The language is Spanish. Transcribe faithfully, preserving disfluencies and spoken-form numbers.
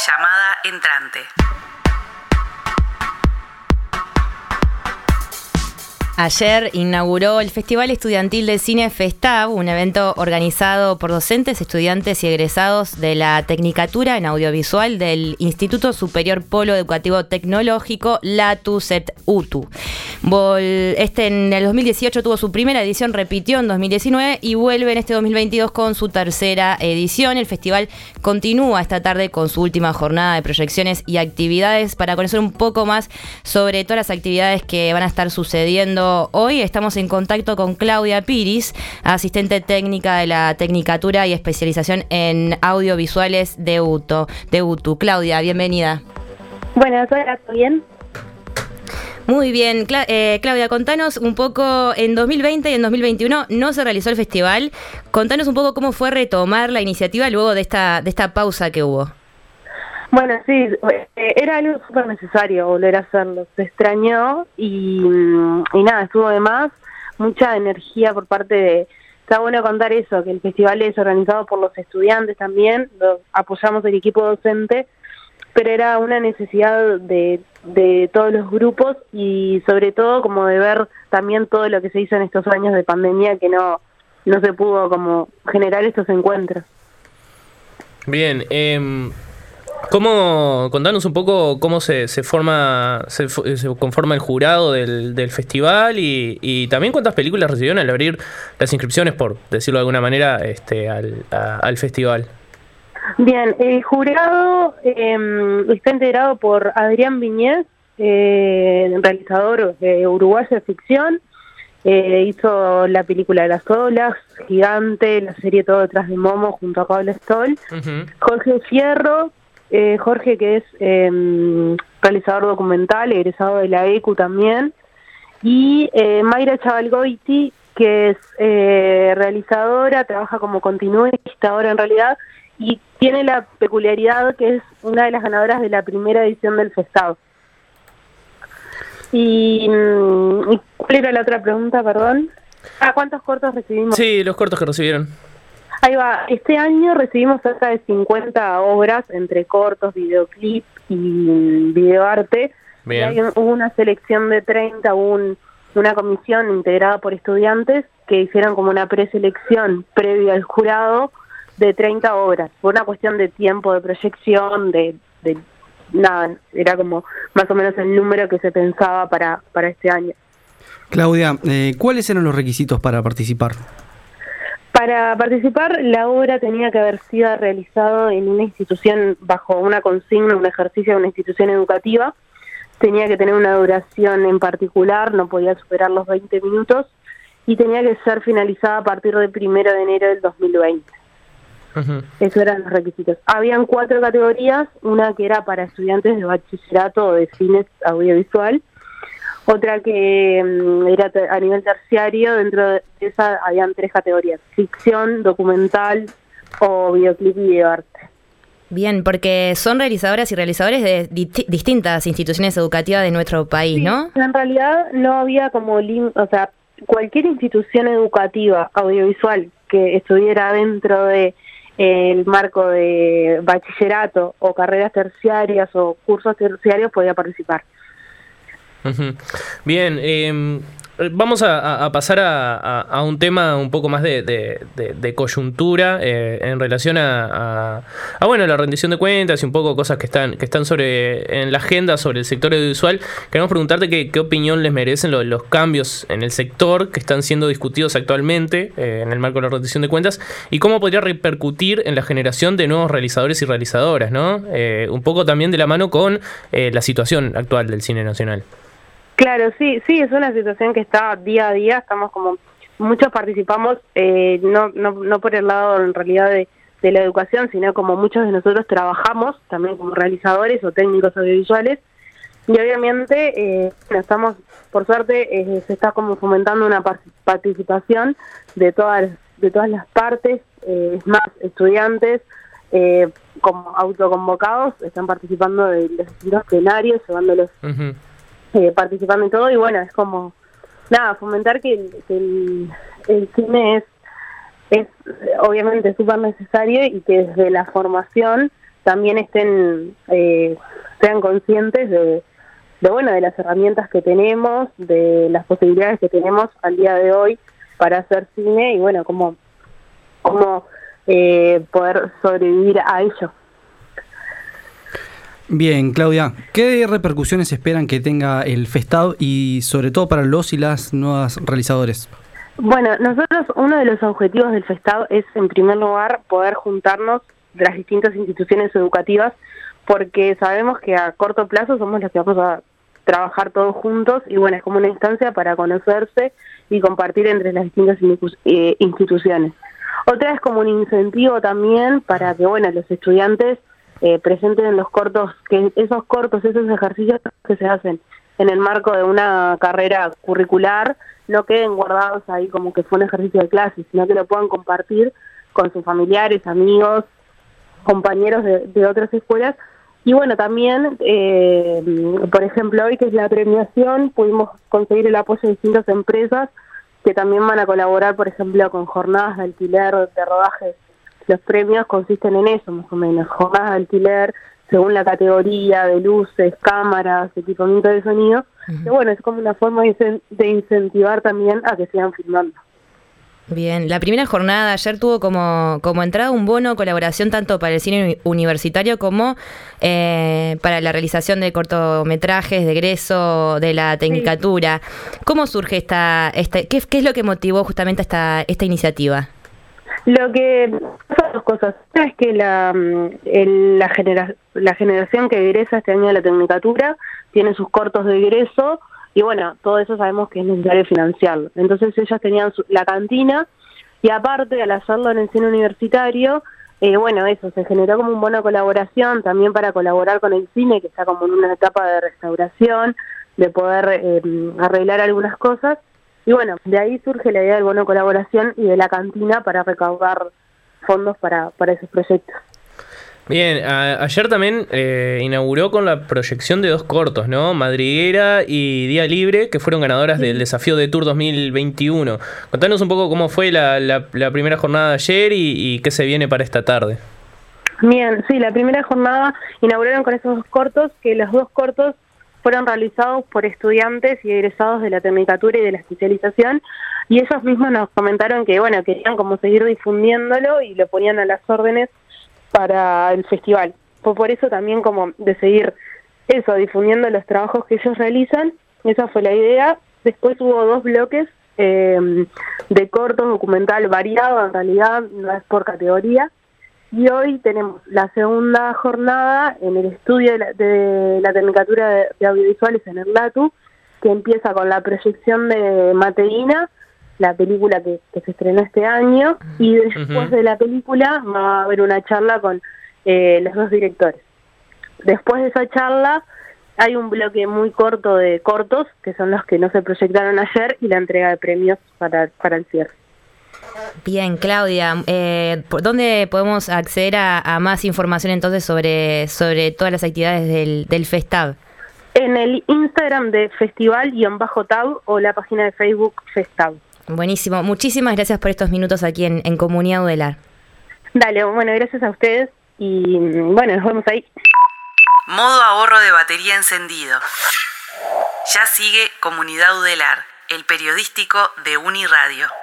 Llamada entrante. Ayer inauguró el Festival Estudiantil de Cine FESTAB, un evento organizado por docentes, estudiantes y egresados de la Tecnicatura en Audiovisual del Instituto Superior Polo Educativo Tecnológico LATU-CET-UTU. Este en el dos mil dieciocho tuvo su primera edición, repitió en dos mil diecinueve y vuelve en este dos mil veintidós con su tercera edición. El festival continúa esta tarde con su última jornada de proyecciones y actividades. Para conocer un poco más sobre todas las actividades que van a estar sucediendo hoy, estamos en contacto con Claudia Piris, asistente técnica de la Tecnicatura y especialización en audiovisuales de UTU. De UTU. Claudia, bienvenida. Buenas, hola, ¿todo bien? Muy bien, Cla- eh, Claudia, contanos un poco, en dos mil veinte y en dos mil veintiuno no se realizó el festival. Contanos un poco cómo fue retomar la iniciativa luego de esta, de esta pausa que hubo. Bueno, sí, eh, era algo súper necesario volver a hacerlo. Se extrañó y, y nada, estuvo de más, mucha energía por parte de... Está bueno contar eso, que el festival es organizado por los estudiantes también, los apoyamos el equipo docente, pero era una necesidad de, de todos los grupos y sobre todo como de ver también todo lo que se hizo en estos años de pandemia, que no, no se pudo como generar estos encuentros. Bien, eh... ¿Cómo, contanos un poco cómo se, se forma, se, se conforma el jurado del, del festival y, y también cuántas películas recibieron al abrir las inscripciones, por decirlo de alguna manera, este, al, a, al festival? Bien, el jurado eh, está integrado por Adrián Viñez, eh, realizador eh, uruguayo de ficción, eh, hizo la película Las Olas, Gigante, la serie Todo detrás de Momo junto a Pablo Stoll, uh-huh. Jorge Fierro, Eh, Jorge, que es eh, realizador documental, egresado de la E C U también, y eh, Mayra Chavalgoiti, que es eh, realizadora, trabaja como continuista ahora en realidad, y tiene la peculiaridad que es una de las ganadoras de la primera edición del FESTAB. Y, ¿y cuál era la otra pregunta, perdón? Ah, ¿cuántos cortos recibimos? Sí, los cortos que recibieron. Ahí va, este año recibimos cerca de cincuenta obras entre cortos, videoclip y videoarte. Bien. Y hay un, hubo una selección de treinta, un, una comisión integrada por estudiantes que hicieron como una preselección previa al jurado de treinta obras. Fue una cuestión de tiempo de proyección, de, de nada, era como más o menos el número que se pensaba para, para este año. Claudia, eh, ¿cuáles eran los requisitos para participar? Para participar, la obra tenía que haber sido realizado en una institución bajo una consigna, un ejercicio de una institución educativa. Tenía que tener una duración en particular, no podía superar los veinte minutos y tenía que ser finalizada a partir del primero de enero del dos mil veinte. Uh-huh. Esos eran los requisitos. Habían cuatro categorías, una que era para estudiantes de bachillerato o de cine audiovisual, otra que um, era te- a nivel terciario. Dentro de esa habían tres categorías: ficción, documental o videoclip y videoarte. Bien, porque son realizadoras y realizadores de di- distintas instituciones educativas de nuestro país, sí, ¿no? En realidad no había como, lim- o sea, cualquier institución educativa audiovisual que estuviera dentro de eh, el marco de bachillerato o carreras terciarias o cursos terciarios podía participar. Uh-huh. Bien, eh, vamos a, a pasar a, a, a un tema un poco más de, de, de, de coyuntura eh, en relación a, a, a bueno, la rendición de cuentas y un poco cosas que están que están sobre en la agenda sobre el sector audiovisual. Queremos preguntarte qué, qué opinión les merecen los, los cambios en el sector que están siendo discutidos actualmente eh, en el marco de la rendición de cuentas y cómo podría repercutir en la generación de nuevos realizadores y realizadoras, ¿no? Eh, un poco también de la mano con eh, la situación actual del cine nacional. Claro, sí, sí, es una situación que está día a día, estamos como, muchos participamos, eh, no, no, no por el lado en realidad de, de la educación, sino como muchos de nosotros trabajamos también como realizadores o técnicos audiovisuales, y obviamente eh, estamos, por suerte, eh, se está como fomentando una participación de todas, de todas las partes, eh, es más, estudiantes, eh, como autoconvocados, están participando de los distintos plenarios, llevándolos... Uh-huh. Eh, participando en todo, y bueno, es como nada, fomentar que el, que el, el cine es es obviamente súper necesario y que desde la formación también estén eh, sean conscientes de, de bueno de las herramientas que tenemos, de las posibilidades que tenemos al día de hoy para hacer cine y bueno cómo cómo eh, poder sobrevivir a ello. Bien, Claudia, ¿qué repercusiones esperan que tenga el Festav y sobre todo para los y las nuevas realizadores? Bueno, nosotros uno de los objetivos del Festav es en primer lugar poder juntarnos de las distintas instituciones educativas porque sabemos que a corto plazo somos los que vamos a trabajar todos juntos y bueno, es como una instancia para conocerse y compartir entre las distintas instituciones. Otra es como un incentivo también para que bueno los estudiantes eh, presenten en los cortos, que esos cortos, esos ejercicios que se hacen en el marco de una carrera curricular no queden guardados ahí como que fue un ejercicio de clase, sino que lo puedan compartir con sus familiares, amigos, compañeros de, de otras escuelas. Y bueno, también, eh, por ejemplo, hoy que es la premiación, pudimos conseguir el apoyo de distintas empresas que también van a colaborar, por ejemplo, con jornadas de alquiler de rodajes. Los premios consisten en eso, más o menos, jornadas de alquiler según la categoría de luces, cámaras, equipamiento de sonido. Uh-huh. Que bueno, es como una forma de, de incentivar también a que sigan filmando. Bien, la primera jornada de ayer tuvo como, como entrada un bono colaboración tanto para el cine universitario como eh, para la realización de cortometrajes, de egreso, de la tecnicatura. Sí. ¿Cómo surge esta, esta qué, qué es lo que motivó justamente esta, esta iniciativa? Lo que son dos cosas. Una es que la, el, la, genera, la generación que egresa este año de la tecnicatura tiene sus cortos de egreso. Y bueno, todo eso sabemos que es necesario financiarlo. Entonces ellas tenían su, la cantina y aparte al hacerlo en el cine universitario, eh, bueno, eso, se generó como un bono de colaboración también para colaborar con el cine, que está como en una etapa de restauración, de poder eh, arreglar algunas cosas. Y bueno, de ahí surge la idea del bono de colaboración y de la cantina para recaudar fondos para, para esos proyectos. Bien, a, ayer también eh, inauguró con la proyección de dos cortos, ¿no? Madriguera y Día Libre, que fueron ganadoras sí. del Desafío de Tour dos mil veintiuno. Contanos un poco cómo fue la, la, la primera jornada de ayer y, y qué se viene para esta tarde. Bien, sí, la primera jornada inauguraron con esos dos cortos, que los dos cortos fueron realizados por estudiantes y egresados de la tecnicatura y de la especialización, y ellos mismos nos comentaron que, bueno, querían como seguir difundiéndolo y lo ponían a las órdenes para el festival. Por, por eso también como de seguir eso, difundiendo los trabajos que ellos realizan, esa fue la idea. Después hubo dos bloques eh, de cortos, documental variado, en realidad no es por categoría, y hoy tenemos la segunda jornada en el estudio de la, de la Tecnicatura de, de Audiovisuales en el LATU, que empieza con la proyección de Mateína, la película que, que se estrenó este año, y después uh-huh. de la película va a haber una charla con eh, los dos directores. Después de esa charla hay un bloque muy corto de cortos, que son los que no se proyectaron ayer, y la entrega de premios para, para el cierre. Bien, Claudia, eh, ¿por dónde podemos acceder a, a más información entonces sobre, sobre todas las actividades del, del Festav? En el Instagram de Festival-Tab o la página de Facebook Festav. Buenísimo, muchísimas gracias por estos minutos aquí en, en Comunidad Udelar. Dale, bueno, gracias a ustedes y bueno, nos vemos ahí. Modo ahorro de batería encendido. Ya sigue Comunidad Udelar, el periodístico de Uniradio.